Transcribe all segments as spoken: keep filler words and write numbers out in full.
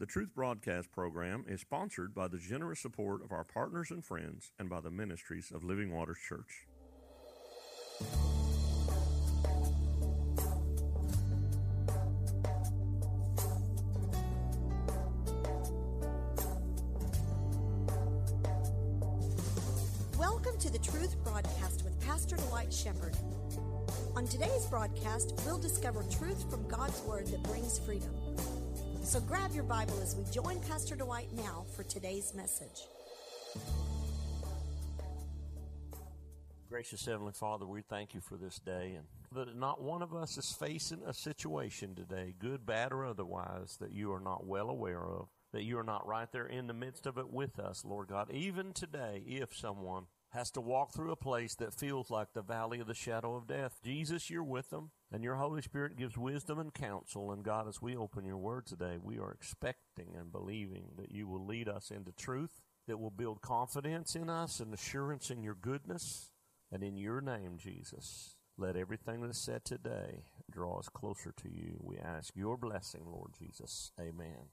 The Truth Broadcast program is sponsored by the generous support of our partners and friends and by the ministries of Living Waters Church. Welcome to the Truth Broadcast with Pastor Dwight Shepherd. On today's broadcast, we'll discover truth from God's Word that brings freedom. So grab your Bible as we join Pastor Dwight now for today's message. Gracious Heavenly Father, we thank you for this day, and that not one of us is facing a situation today, good, bad, or otherwise, that you are not well aware of, that you are not right there in the midst of it with us, Lord God. Even today, if someone has to walk through a place that feels like the valley of the shadow of death, Jesus, you're with them, and your Holy Spirit gives wisdom and counsel. And God, as we open your word today, we are expecting and believing that you will lead us into truth, that will build confidence in us and assurance in your goodness. And in your name, Jesus, let everything that's said today draw us closer to you. We ask your blessing, Lord Jesus. Amen.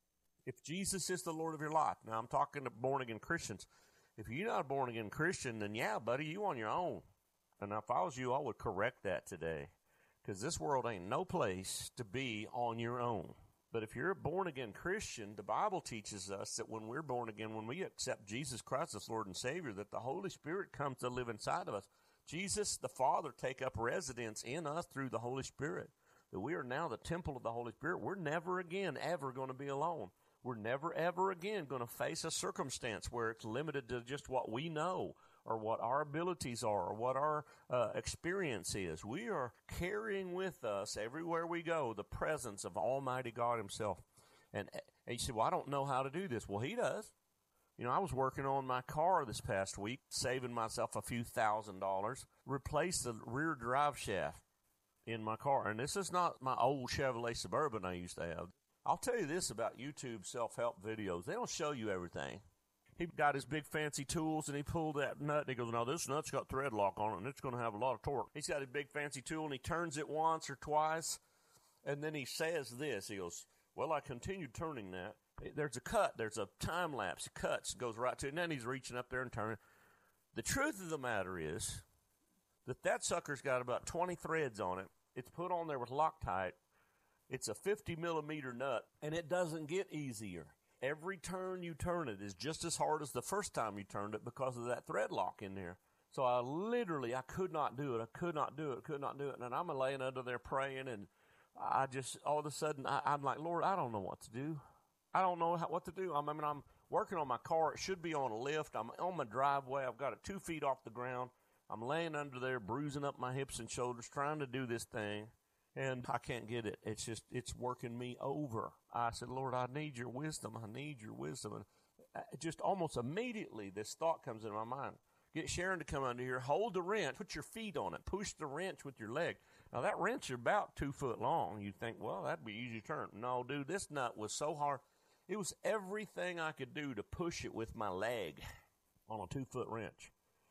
If Jesus is the Lord of your life, now I'm talking to born-again Christians. If you're not a born-again Christian, then yeah, buddy, you on your own. And if I was you, I would correct that today. Because this world ain't no place to be on your own. But if you're a born-again Christian, the Bible teaches us that when we're born again, when we accept Jesus Christ as Lord and Savior, that the Holy Spirit comes to live inside of us. Jesus, the Father, take up residence in us through the Holy Spirit. That we are now the temple of the Holy Spirit. We're never again ever going to be alone. We're never, ever again going to face a circumstance where it's limited to just what we know or what our abilities are or what our uh, experience is. We are carrying with us everywhere we go the presence of Almighty God himself. And, and you say, well, I don't know how to do this. Well, he does. You know, I was working on my car this past week, saving myself a few thousand dollars, replaced the rear drive shaft in my car. And this is not my old Chevrolet Suburban I used to have. I'll tell you this about YouTube self-help videos. They don't show you everything. He got his big fancy tools, and he pulled that nut, and he goes, now this nut's got thread lock on it, and it's going to have a lot of torque. He's got his big fancy tool, and he turns it once or twice, and then he says this. He goes, well, I continued turning that. There's a cut. There's a time lapse. It cuts, goes right to it, and then he's reaching up there and turning. The truth of the matter is that that sucker's got about twenty threads on it. It's put on there with Loctite. It's a fifty millimeter nut, and it doesn't get easier. Every turn you turn it is just as hard as the first time you turned it because of that thread lock in there. So I literally, I could not do it. I could not do it. Could not do it. And I'm laying under there praying, and I just, all of a sudden, I, I'm like, Lord, I don't know what to do. I don't know how, what to do. I mean, I'm working on my car. It should be on a lift. I'm on my driveway. I've got it two feet off the ground. I'm laying under there, bruising up my hips and shoulders, trying to do this thing. And I can't get it. It's just, it's working me over. I said, Lord, I need your wisdom. I need your wisdom. And just almost immediately, this thought comes into my mind. Get Sharon to come under here, hold the wrench, put your feet on it, push the wrench with your leg. Now, that wrench is about two foot long. You think, well, that'd be easy to turn. No, dude, this nut was so hard. It was everything I could do to push it with my leg on a two-foot wrench.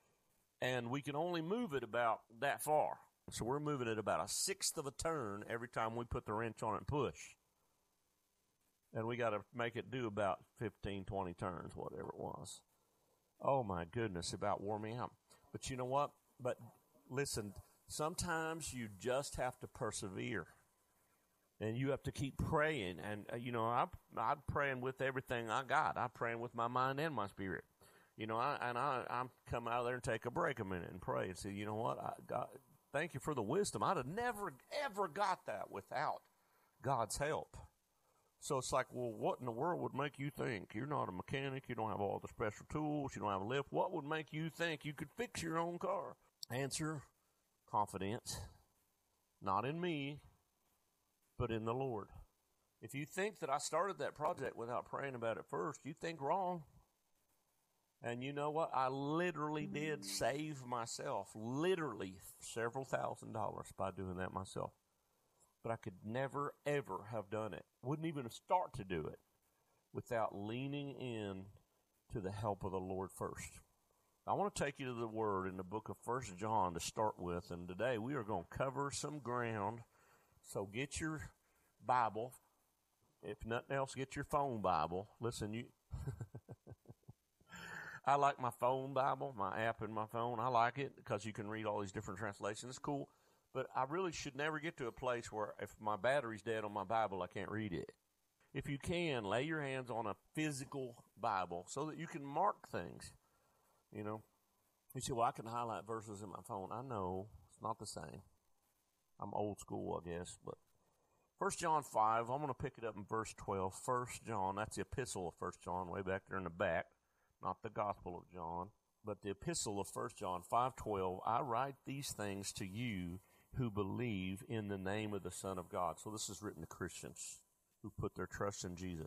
And we can only move it about that far. So we're moving it about a sixth of a turn every time we put the wrench on it and push. And we got to make it do about fifteen, twenty turns, whatever it was. Oh, my goodness, it about wore me out. But you know what? But listen, sometimes you just have to persevere. And you have to keep praying. And, uh, you know, I, I'm praying with everything I got. I'm praying with my mind and my spirit. You know, I, and I, I'm come out of there and take a break a minute and pray and say, you know what, I got... Thank you for the wisdom. I'd have never, ever got that without God's help. So it's like, well, what in the world would make you think? You're not a mechanic. You don't have all the special tools. You don't have a lift. What would make you think you could fix your own car? Answer, confidence. Not in me, but in the Lord. If you think that I started that project without praying about it first, you think wrong. And you know what? I literally did save myself, literally several thousand dollars by doing that myself. But I could never, ever have done it. Wouldn't even start to do it without leaning in to the help of the Lord first. I want to take you to the Word in the book of First John to start with. And today we are going to cover some ground. So get your Bible, if nothing else, get your phone Bible. Listen, you. I like my phone Bible, my app in my phone. I like it because you can read all these different translations. It's cool. But I really should never get to a place where if my battery's dead on my Bible, I can't read it. If you can, lay your hands on a physical Bible so that you can mark things. You know, you say, well, I can highlight verses in my phone. I know it's not the same. I'm old school, I guess. But First John five, I'm going to pick it up in verse twelve. First John, that's the epistle of First John, way back there in the back. Not the Gospel of John, but the epistle of First John five twelve. I write these things to you who believe in the name of the Son of God. So this is written to Christians who put their trust in Jesus.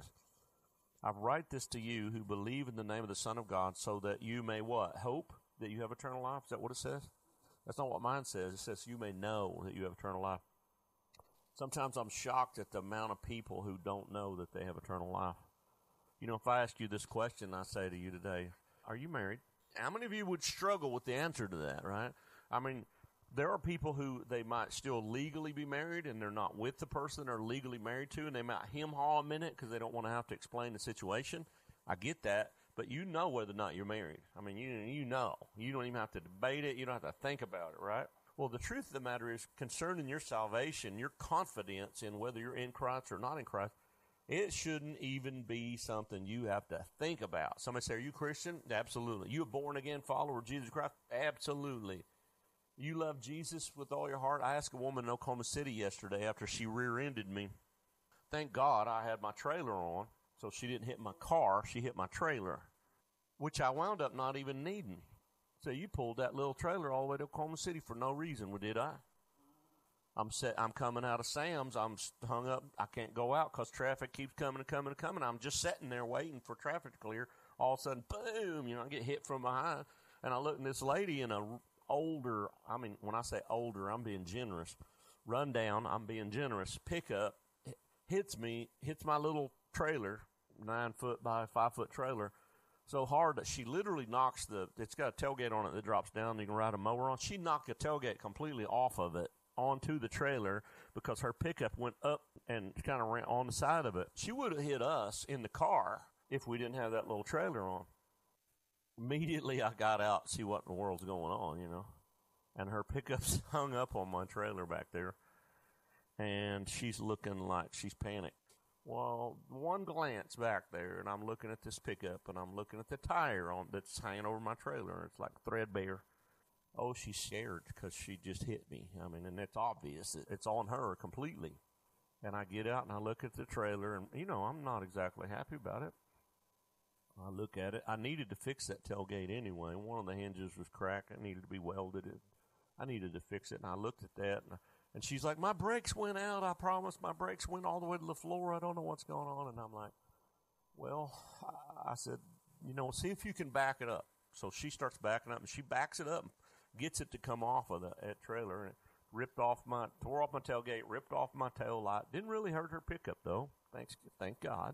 I write this to you who believe in the name of the Son of God so that you may what? Hope that you have eternal life? Is that what it says? That's not what mine says. It says you may know that you have eternal life. Sometimes I'm shocked at the amount of people who don't know that they have eternal life. You know, if I ask you this question, I say to you today, are you married? How many of you would struggle with the answer to that, right? I mean, there are people who they might still legally be married and they're not with the person they're legally married to, and they might hem-haw a minute because they don't want to have to explain the situation. I get that, but you know whether or not you're married. I mean, you you know. You don't even have to debate it. You don't have to think about it, right? Well, the truth of the matter is, concerning your salvation, your confidence in whether you're in Christ or not in Christ, it shouldn't even be something you have to think about. Somebody say, are you Christian? Absolutely. You a born-again follower of Jesus Christ? Absolutely. You love Jesus with all your heart? I asked a woman in Oklahoma City yesterday after she rear-ended me. Thank God I had my trailer on, so she didn't hit my car. She hit my trailer, which I wound up not even needing. So you pulled that little trailer all the way to Oklahoma City for no reason, did I? I'm set, I'm coming out of Sam's. I'm hung up. I can't go out because traffic keeps coming and coming and coming. I'm just sitting there waiting for traffic to clear. All of a sudden, boom, you know, I get hit from behind. And I look at this lady in a older, I mean, when I say older, I'm being generous. Run down, I'm being generous. Pickup hits me, hits my little trailer, nine foot by five foot trailer, so hard that she literally knocks the, it's got a tailgate on it that drops down. You can ride a mower on. She knocked the tailgate completely off of it onto the trailer because her pickup went up and kind of ran on the side of it. She would have hit us in the car if we didn't have that little trailer on. Immediately I got out to see what in the world's going on, you know. And her pickup's hung up on my trailer back there. And she's looking like she's panicked. Well, one glance back there, and I'm looking at this pickup, and I'm looking at the tire on that's hanging over my trailer. It's like threadbare. Oh, she's scared because she just hit me. I mean, and it's obvious. It's on her completely. And I get out and I look at the trailer, and, you know, I'm not exactly happy about it. I look at it. I needed to fix that tailgate anyway. One of the hinges was cracked. It needed to be welded. I needed to fix it, and I looked at that, and, and she's like, my brakes went out. I promise my brakes went all the way to the floor. I don't know what's going on. And I'm like, well, I, I said, you know, see if you can back it up. So she starts backing up, and she backs it up, gets it to come off of the that trailer, and it ripped off my, tore off my tailgate, ripped off my tail light. Didn't really hurt her pickup, though. Thanks, thank God.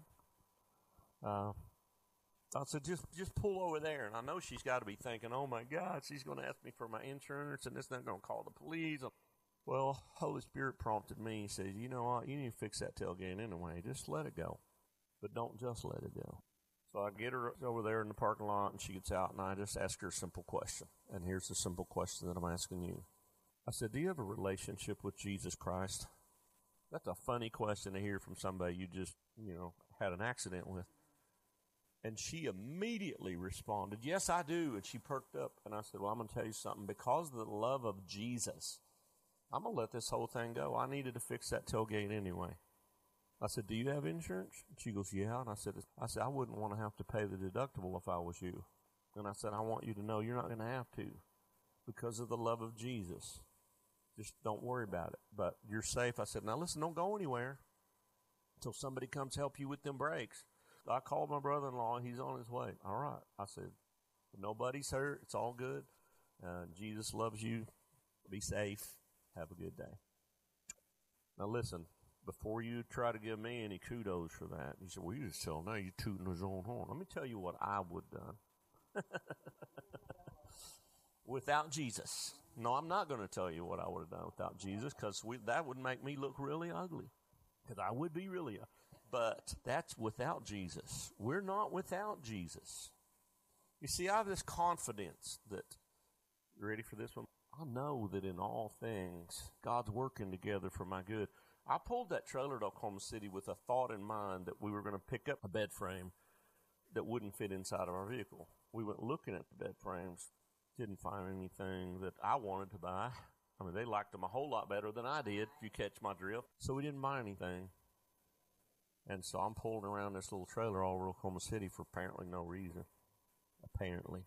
Uh, I said, just just pull over there. And I know she's got to be thinking, oh, my God, she's going to ask me for my insurance, and this thing going to call the police. Well, Holy Spirit prompted me. He said, you know what, you need to fix that tailgate anyway. Just let it go. But don't just let it go. So I get her over there in the parking lot, and she gets out, and I just ask her a simple question. And here's the simple question that I'm asking you. I said, do you have a relationship with Jesus Christ? That's a funny question to hear from somebody you just, you know, had an accident with. And she immediately responded, yes, I do. And she perked up, and I said, well, I'm going to tell you something. Because of the love of Jesus, I'm going to let this whole thing go. I needed to fix that tailgate anyway. I said, do you have insurance? She goes, yeah. And I said, I said, I wouldn't want to have to pay the deductible if I was you. And I said, I want you to know you're not going to have to because of the love of Jesus. Just don't worry about it. But you're safe. I said, now listen, don't go anywhere until somebody comes help you with them brakes. I called my brother-in-law, and he's on his way. All right. I said, nobody's hurt. It's all good. Uh, Jesus loves you. Be safe. Have a good day. Now listen. Before you try to give me any kudos for that, you said, well, you just tell him, now you're tooting his own horn. Let me tell you what I would have done. Without Jesus. No, I'm not going to tell you what I would have done without Jesus, because that would make me look really ugly. Because I would be really ugly. but that's without Jesus. We're not without Jesus. You see, I have this confidence that, you ready for this one? I know that in all things, God's working together for my good. I pulled that trailer to Oklahoma City with a thought in mind that we were going to pick up a bed frame that wouldn't fit inside of our vehicle. We went looking at the bed frames, didn't find anything that I wanted to buy. I mean, they liked them a whole lot better than I did, if you catch my drift. So we didn't buy anything. And so I'm pulling around this little trailer all over Oklahoma City for apparently no reason. Apparently.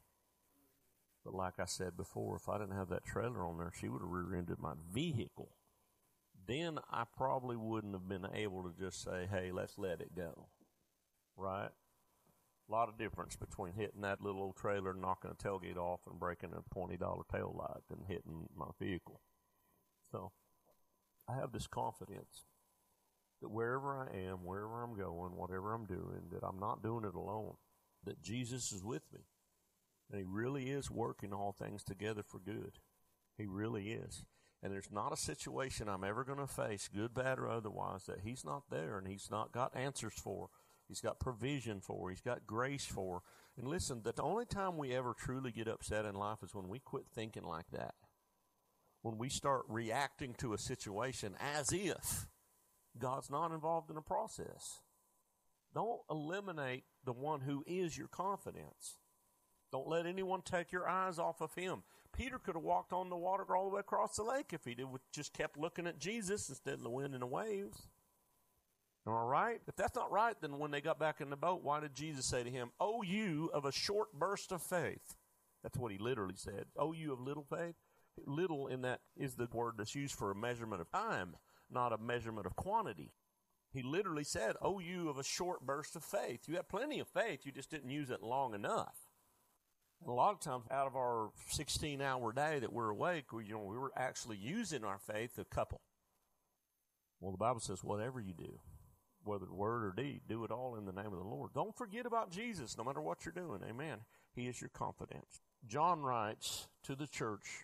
But like I said before, if I didn't have that trailer on there, she would have rear-ended my vehicle. Then I probably wouldn't have been able to just say, hey, let's let it go. Right? A lot of difference between hitting that little old trailer, knocking a tailgate off, and breaking a twenty dollar tail light than hitting my vehicle. So I have this confidence that wherever I am, wherever I'm going, whatever I'm doing, that I'm not doing it alone, that Jesus is with me. And he really is working all things together for good. He really is. And there's not a situation I'm ever going to face, good, bad, or otherwise, that he's not there and he's not got answers for. He's got provision for. He's got grace for. And listen, the only time we ever truly get upset in life is when we quit thinking like that. When we start reacting to a situation as if God's not involved in the process. Don't eliminate the one who is your confidence. Don't let anyone take your eyes off of him. Peter could have walked on the water all the way across the lake if he did, just kept looking at Jesus instead of the wind and the waves. All right? If that's not right, then when they got back in the boat, why did Jesus say to him, "O you of a short burst of faith"? That's what he literally said. "O you of little faith." Little in that is the word that's used for a measurement of time, not a measurement of quantity. He literally said, "O you of a short burst of faith." You had plenty of faith, you just didn't use it long enough. And a lot of times out of our sixteen hour day that we're awake, we, you know, we were actually using our faith a couple. Well, the Bible says, whatever you do, whether word or deed, do it all in the name of the Lord. Don't forget about Jesus, no matter what you're doing. Amen. He is your confidence. John writes to the church,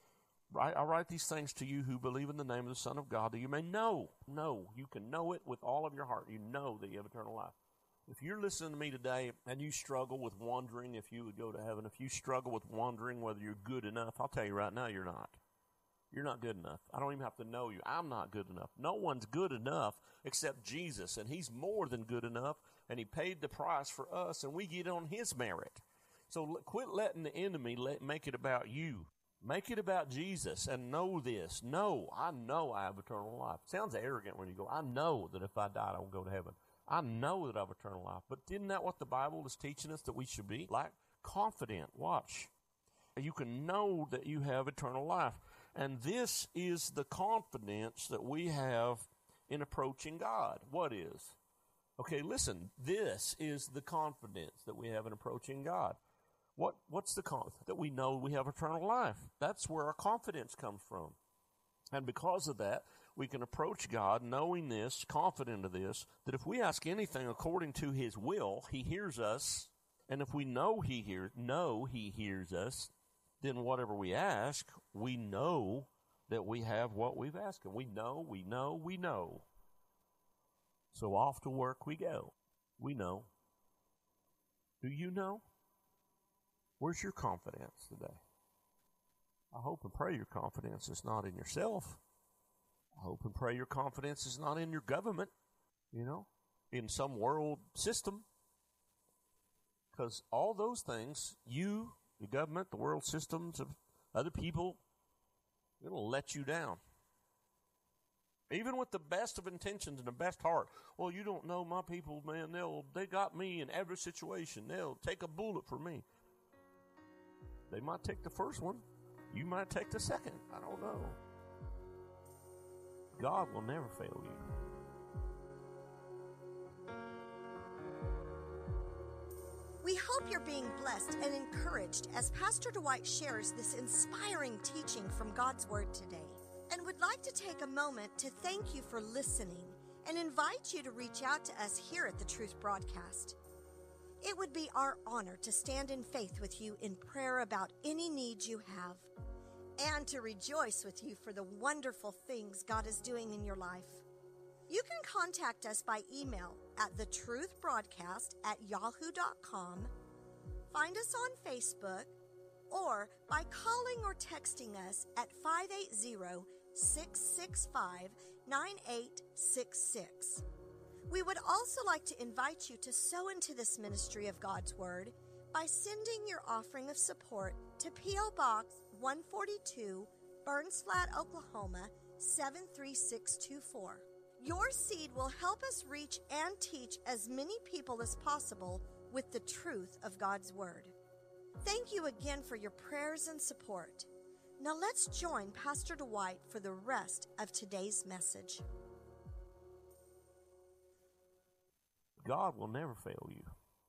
I write these things to you who believe in the name of the Son of God, that you may know, know, you can know it with all of your heart. You know that you have eternal life. If you're listening to me today and you struggle with wondering if you would go to heaven, if you struggle with wondering whether you're good enough, I'll tell you right now, you're not. You're not good enough. I don't even have to know you. I'm not good enough. No one's good enough except Jesus, and he's more than good enough, and he paid the price for us, and we get on his merit. So quit letting the enemy let, make it about you. Make it about Jesus, and know this. Know, I know I have eternal life. It sounds arrogant when you go, I know that if I died, I will go to heaven. I know that I have eternal life. But isn't that what the Bible is teaching us that we should be? Like, confident. Watch. You can know that you have eternal life. And this is the confidence that we have in approaching God. What is? Okay, listen. This is the confidence that we have in approaching God. What What's the confidence? That we know we have eternal life. That's where our confidence comes from. And because of that, we can approach God knowing this, confident of this, that if we ask anything according to his will, he hears us. And if we know he hears, know he hears us, then whatever we ask, we know that we have what we've asked him. We know, we know, we know. So off to work we go. We know. Do you know? Where's your confidence today? I hope and pray your confidence is not in yourself. I hope and pray your confidence is not in your government, you know, in some world system. Because all those things, you, the government, the world systems of other people, it'll let you down. Even with the best of intentions and the best heart. Well, you don't know my people, man. They'll, they got me in every situation. They'll take a bullet for me. They might take the first one. You might take the second. I don't know. God will never fail you. We hope you're being blessed and encouraged as Pastor Dwight shares this inspiring teaching from God's Word today, and would like to take a moment to thank you for listening and invite you to reach out to us here at the Truth Broadcast. It would be our honor to stand in faith with you in prayer about any needs you have, and to rejoice with you for the wonderful things God is doing in your life. You can contact us by email at thetruthbroadcast at yahoo dot com, find us on Facebook, or by calling or texting us at five eight zero, six six five, nine eight six six. We would also like to invite you to sow into this ministry of God's Word by sending your offering of support to P O. Box one forty-two, Burns Flat, Oklahoma, seven three six two four. Your seed will help us reach and teach as many people as possible with the truth of God's Word. Thank you again for your prayers and support. Now let's join Pastor Dwight for the rest of today's message. God will never fail you.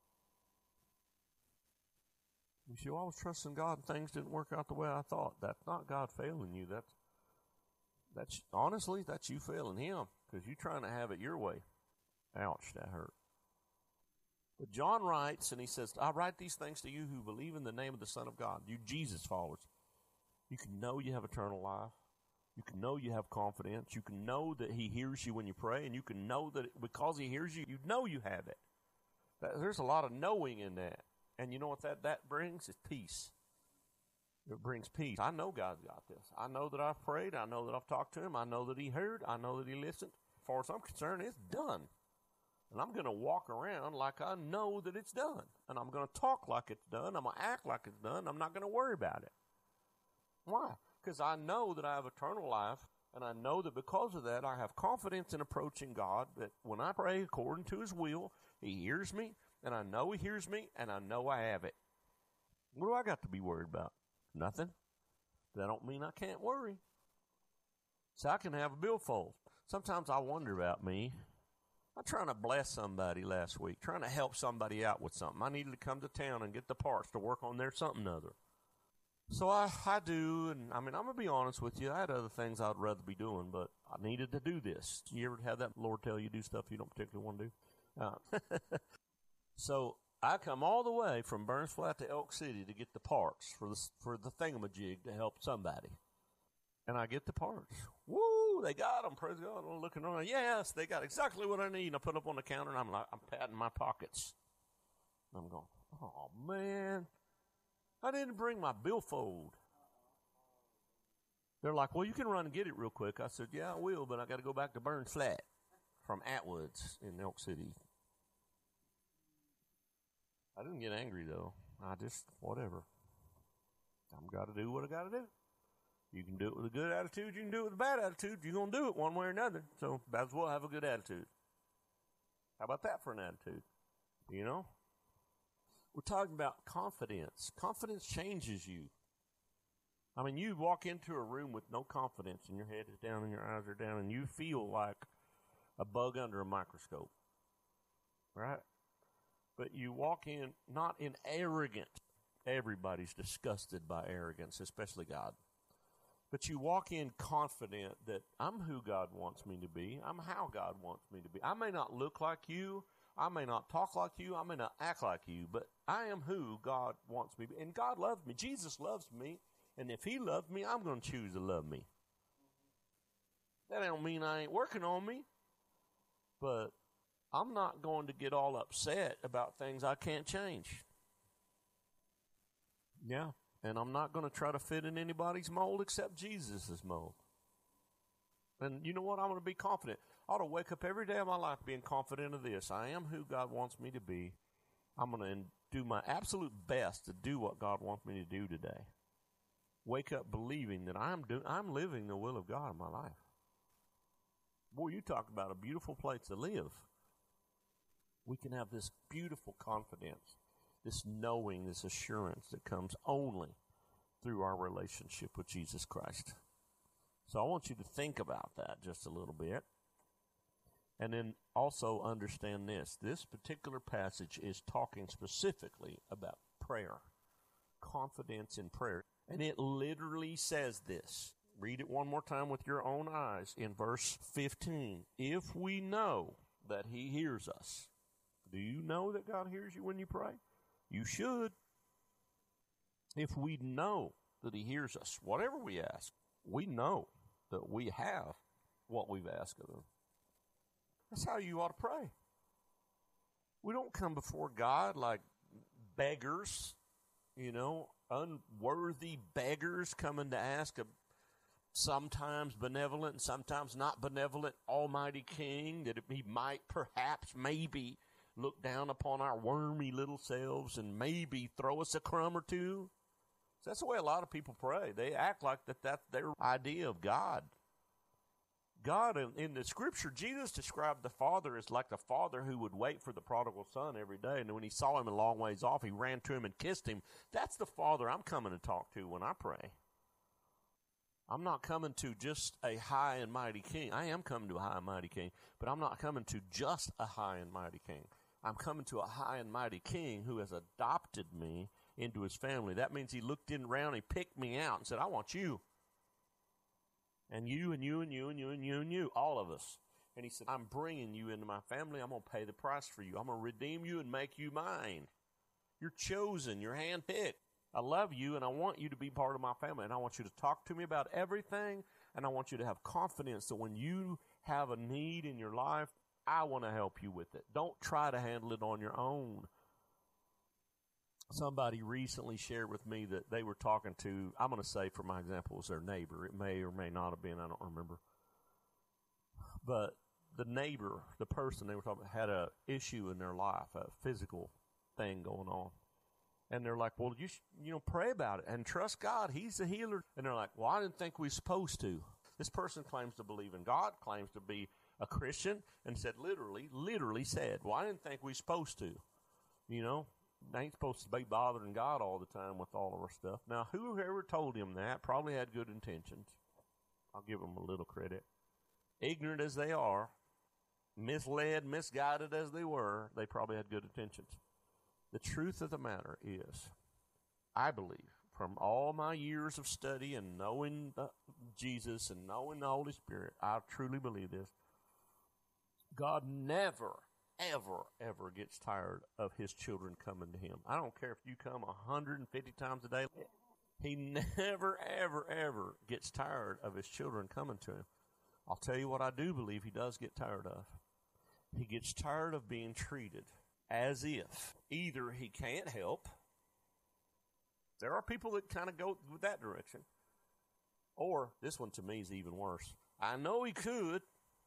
You see, I was trusting God and things didn't work out the way I thought. That's not God failing you. That's, that's honestly, that's you failing Him because you're trying to have it your way. Ouch, that hurt. But John writes, and he says, I write these things to you who believe in the name of the Son of God, you Jesus followers. You can know you have eternal life. You can know you have confidence. You can know that He hears you when you pray, and you can know that because He hears you, you know you have it. There's a lot of knowing in that. And you know what that, that brings? Is peace. It brings peace. I know God's got this. I know that I've prayed. I know that I've talked to Him. I know that He heard. I know that He listened. As far as I'm concerned, it's done. And I'm going to walk around like I know that it's done. And I'm going to talk like it's done. I'm going to act like it's done. I'm not going to worry about it. Why? Because I know that I have eternal life, and I know that because of that, I have confidence in approaching God, that when I pray according to His will, He hears me, and I know He hears me, and I know I have it. What do I got to be worried about? Nothing. That don't mean I can't worry. So I can have a billfold. Sometimes I wonder about me. I'm trying to bless somebody last week, trying to help somebody out with something. I needed to come to town and get the parts to work on their something or other. So I, I do, and I mean, I'm going to be honest with you. I had other things I'd rather be doing, but I needed to do this. You ever have that Lord tell you do stuff you don't particularly want to do? Uh, so I come all the way from Burns Flat to Elk City to get the parts for the, for the thingamajig to help somebody. And I get the parts. Woo, they got them. Praise God. I'm looking around. Yes, they got exactly what I need. And I put up on the counter, and I'm like, I'm patting my pockets. And I'm going, oh, man. I didn't bring my billfold. They're like, well, you can run and get it real quick. I said, yeah, I will, but I got to go back to Burns Flat from Atwoods in Elk City. I didn't get angry, though. I just, whatever. I've got to do what I got to do. You can do it with a good attitude. You can do it with a bad attitude. You're going to do it one way or another. So might as well have a good attitude. How about that for an attitude? You know? We're talking about confidence. Confidence changes you. I mean, you walk into a room with no confidence and your head is down and your eyes are down and you feel like a bug under a microscope. Right? But you walk in not in arrogant. Everybody's disgusted by arrogance, especially God. But you walk in confident that I'm who God wants me to be. I'm how God wants me to be. I may not look like you. I may not talk like you. I may not act like you. But I am who God wants me to be. And God loves me. Jesus loves me. And if He loves me, I'm going to choose to love me. That don't mean I ain't working on me. But I'm not going to get all upset about things I can't change. Yeah. And I'm not going to try to fit in anybody's mold except Jesus' mold. And you know what? I'm going to be confident. I ought to wake up every day of my life being confident of this. I am who God wants me to be. I'm going to do my absolute best to do what God wants me to do today. Wake up believing that I'm do, I'm living the will of God in my life. Boy, you talk about a beautiful place to live. We can have this beautiful confidence. This knowing, this assurance that comes only through our relationship with Jesus Christ. So I want you to think about that just a little bit. And then also understand this. This particular passage is talking specifically about prayer. Confidence in prayer. And it literally says this. Read it one more time with your own eyes in verse fifteen. If we know that He hears us. Do you know that God hears you when you pray? You should. If we know that He hears us, whatever we ask, we know that we have what we've asked of Him. That's how you ought to pray. We don't come before God like beggars, you know, unworthy beggars coming to ask a sometimes benevolent and sometimes not benevolent Almighty King that he might perhaps maybe look down upon our wormy little selves and maybe throw us a crumb or two. So that's the way a lot of people pray. They act like that that's their idea of God. God, in, in the Scripture, Jesus described the Father as like the father who would wait for the prodigal son every day, and when he saw him a long ways off, he ran to him and kissed him. That's the Father I'm coming to talk to when I pray. I'm not coming to just a high and mighty king. I am coming to a high and mighty king, but I'm not coming to just a high and mighty king. I'm coming to a high and mighty king who has adopted me into his family. That means he looked in around, he picked me out and said, I want you. And you and you and you and you and you and you, all of us. And he said, I'm bringing you into my family. I'm going to pay the price for you. I'm going to redeem you and make you mine. You're chosen. You're handpicked. I love you, and I want you to be part of my family, and I want you to talk to me about everything, and I want you to have confidence that when you have a need in your life, I want to help you with it. Don't try to handle it on your own. Somebody recently shared with me that they were talking to, I'm going to say for my example, was their neighbor. It may or may not have been, I don't remember. But the neighbor, the person they were talking about, had a issue in their life, a physical thing going on. And they're like, well, you sh- you know, pray about it and trust God. He's the healer. And they're like, well, I didn't think we were supposed to. This person claims to believe in God, claims to be a Christian, and said literally, literally said, well, I didn't think we were supposed to. You know, they ain't supposed to be bothering God all the time with all of our stuff. Now, whoever told him that probably had good intentions. I'll give them a little credit. Ignorant as they are, misled, misguided as they were, they probably had good intentions. The truth of the matter is, I believe, from all my years of study and knowing uh, Jesus and knowing the Holy Spirit, I truly believe this. God never, ever, ever gets tired of his children coming to him. I don't care if you come one hundred fifty times a day. He never, ever, ever gets tired of his children coming to him. I'll tell you what I do believe he does get tired of. He gets tired of being treated as if either he can't help. There are people that kind of go with that direction. Or, this one to me is even worse. I know he could.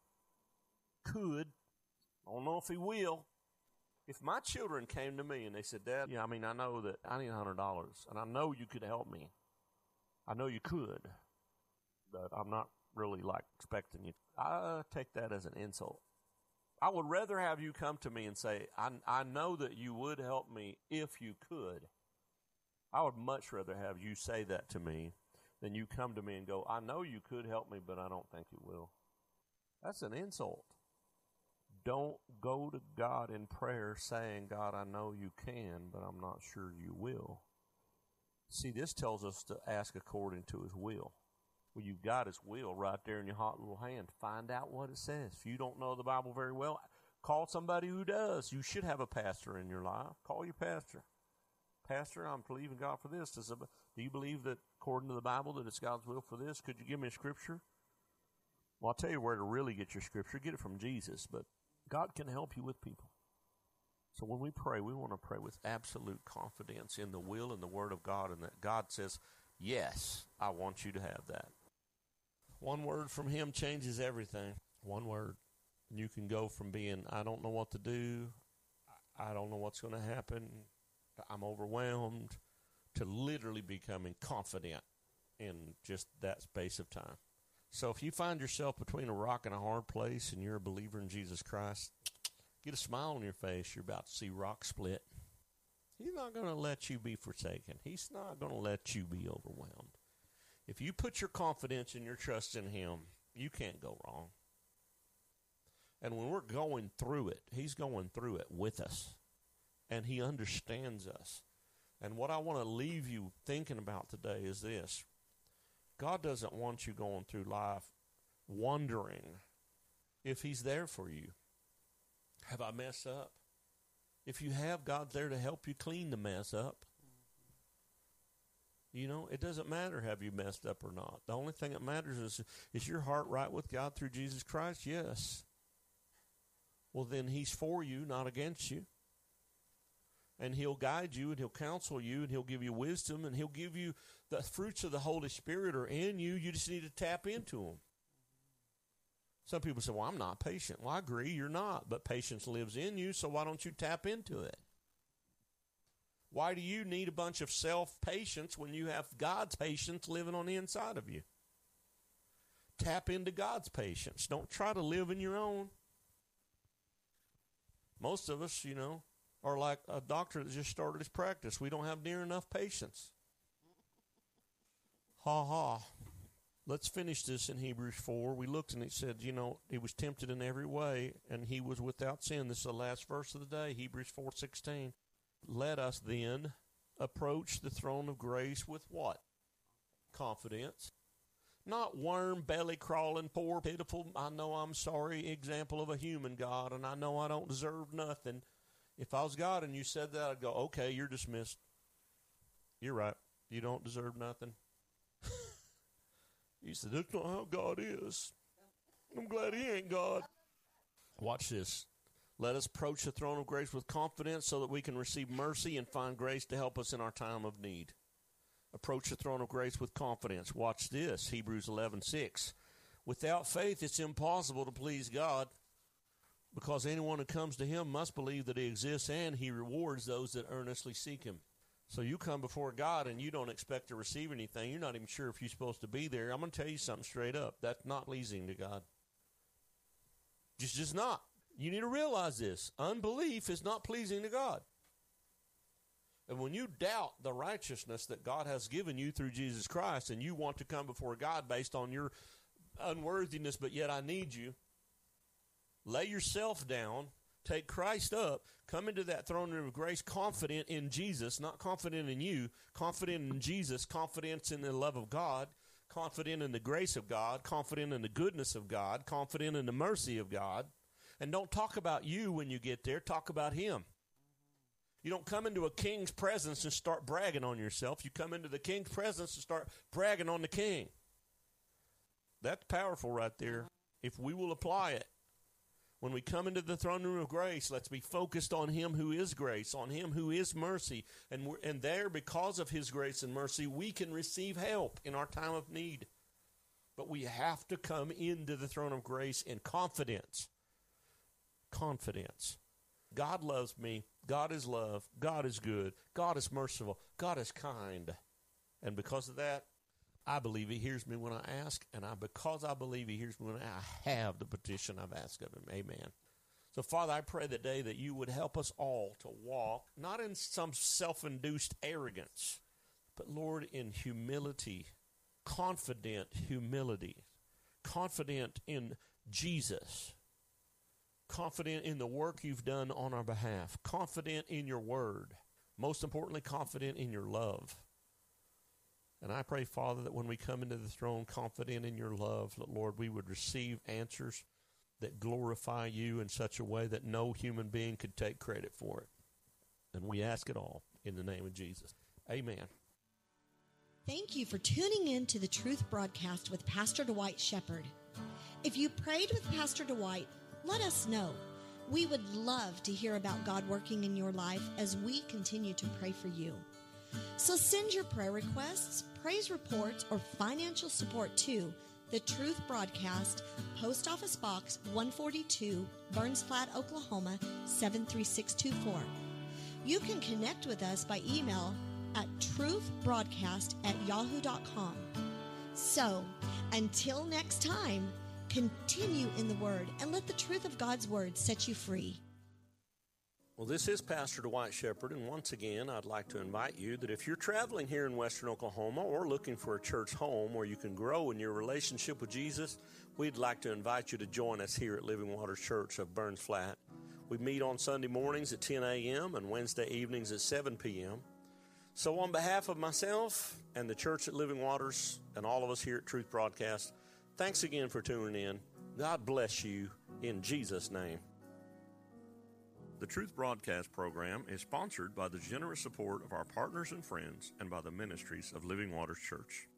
Could. I don't know if he will. If my children came to me and they said, Dad, yeah, I mean, I know that I need one hundred dollars, and I know you could help me. I know you could. But I'm not really, like, expecting you. I take that as an insult. I would rather have you come to me and say, I, I know that you would help me if you could. I would much rather have you say that to me than you come to me and go, I know you could help me, but I don't think you will. That's an insult. Don't go to God in prayer saying, God, I know you can, but I'm not sure you will. See, this tells us to ask according to his will. Well, you've got his will right there in your hot little hand. Find out what it says. If you don't know the Bible very well, call somebody who does. You should have a pastor in your life. Call your pastor. Pastor, I'm believing God for this. Does it, do you believe that according to the Bible that it's God's will for this? Could you give me a scripture? Well, I'll tell you where to really get your scripture. Get it from Jesus, but God can help you with people. So when we pray, we want to pray with absolute confidence in the will and the word of God, and that God says, yes, I want you to have that. One word from him changes everything. One word. You can go from being, I don't know what to do, I don't know what's going to happen, I'm overwhelmed, to literally becoming confident in just that space of time. So if you find yourself between a rock and a hard place and you're a believer in Jesus Christ, get a smile on your face. You're about to see rock split. He's not going to let you be forsaken. He's not going to let you be overwhelmed. If you put your confidence and your trust in him, you can't go wrong. And when we're going through it, he's going through it with us. And he understands us. And what I want to leave you thinking about today is this. God doesn't want you going through life wondering if he's there for you. Have I messed up? If you have, God's there to help you clean the mess up. You know, it doesn't matter have you messed up or not. The only thing that matters is, is your heart right with God through Jesus Christ? Yes. well, then he's for you, not against you. And he'll guide you, and he'll counsel you, and he'll give you wisdom, and he'll give you the fruits of the Holy Spirit are in you. You just need to tap into them. Some people say, well, I'm not patient. Well, I agree, you're not, but patience lives in you, so why don't you tap into it? Why do you need a bunch of self-patience when you have God's patience living on the inside of you? Tap into God's patience. Don't try to live in your own. Most of us, you know, are like a doctor that just started his practice. We don't have near enough patience. Ha ha. Let's finish this in Hebrews four. We looked and it said, you know, he was tempted in every way, and he was without sin. This is the last verse of the day, Hebrews four sixteen. Let us then approach the throne of grace with what? Confidence. Not worm, belly crawling, poor, pitiful, I know I'm sorry example of a human God, and I know I don't deserve nothing. If I was God and you said that, I'd go, okay, you're dismissed. You're right. You don't deserve nothing. He said, that's not how God is. I'm glad he ain't God. Watch this. Let us approach the throne of grace with confidence so that we can receive mercy and find grace to help us in our time of need. Approach the throne of grace with confidence. Watch this, Hebrews eleven six. Without faith, it's impossible to please God, because anyone who comes to him must believe that he exists and he rewards those that earnestly seek him. So you come before God and you don't expect to receive anything. You're not even sure if you're supposed to be there. I'm going to tell you something straight up. That's not pleasing to God. Just, just not. You need to realize this. Unbelief is not pleasing to God. And when you doubt the righteousness that God has given you through Jesus Christ, and you want to come before God based on your unworthiness, but yet I need you, lay yourself down, take Christ up, come into that throne room of grace confident in Jesus, not confident in you, confident in Jesus, confidence in the love of God, confident in the grace of God, confident in the goodness of God, confident in the mercy of God. And don't talk about you when you get there. Talk about him. You don't come into a king's presence and start bragging on yourself. You come into the king's presence and start bragging on the king. That's powerful right there, if we will apply it. When we come into the throne room of grace, let's be focused on him who is grace, on him who is mercy. And, we're, and there, because of his grace and mercy, we can receive help in our time of need. But we have to come into the throne of grace in confidence. Confidence. God loves me. God is love. God is good. God is merciful. God is kind. And because of that, I believe he hears me when I ask, and I, because I believe he hears me when I have the petition I've asked of him. Amen. So, Father, I pray today that you would help us all to walk, not in some self-induced arrogance, but, Lord, in humility, confident humility, confident in Jesus, confident in the work you've done on our behalf, confident in your word, most importantly, confident in your love. And I pray, Father, that when we come into the throne confident in your love, that, Lord, we would receive answers that glorify you in such a way that no human being could take credit for it. And we ask it all in the name of Jesus. Amen. Thank you for tuning in to the Truth Broadcast with Pastor Dwight Shepherd. If you prayed with Pastor Dwight, let us know. We would love to hear about God working in your life as we continue to pray for you. So send your prayer requests, praise reports, or financial support to The Truth Broadcast, Post Office Box one forty-two, Burns Flat, Oklahoma, seven three six two four. You can connect with us by email at truthbroadcast at yahoo dot com. So, until next time, continue in the Word and let the truth of God's Word set you free. Well, this is Pastor Dwight Shepherd, and once again, I'd like to invite you that if you're traveling here in Western Oklahoma or looking for a church home where you can grow in your relationship with Jesus, we'd like to invite you to join us here at Living Waters Church of Burns Flat. We meet on Sunday mornings at ten a.m. and Wednesday evenings at seven p.m. So on behalf of myself and the church at Living Waters and all of us here at Truth Broadcast, thanks again for tuning in. God bless you in Jesus' name. The Truth Broadcast program is sponsored by the generous support of our partners and friends and by the ministries of Living Waters Church.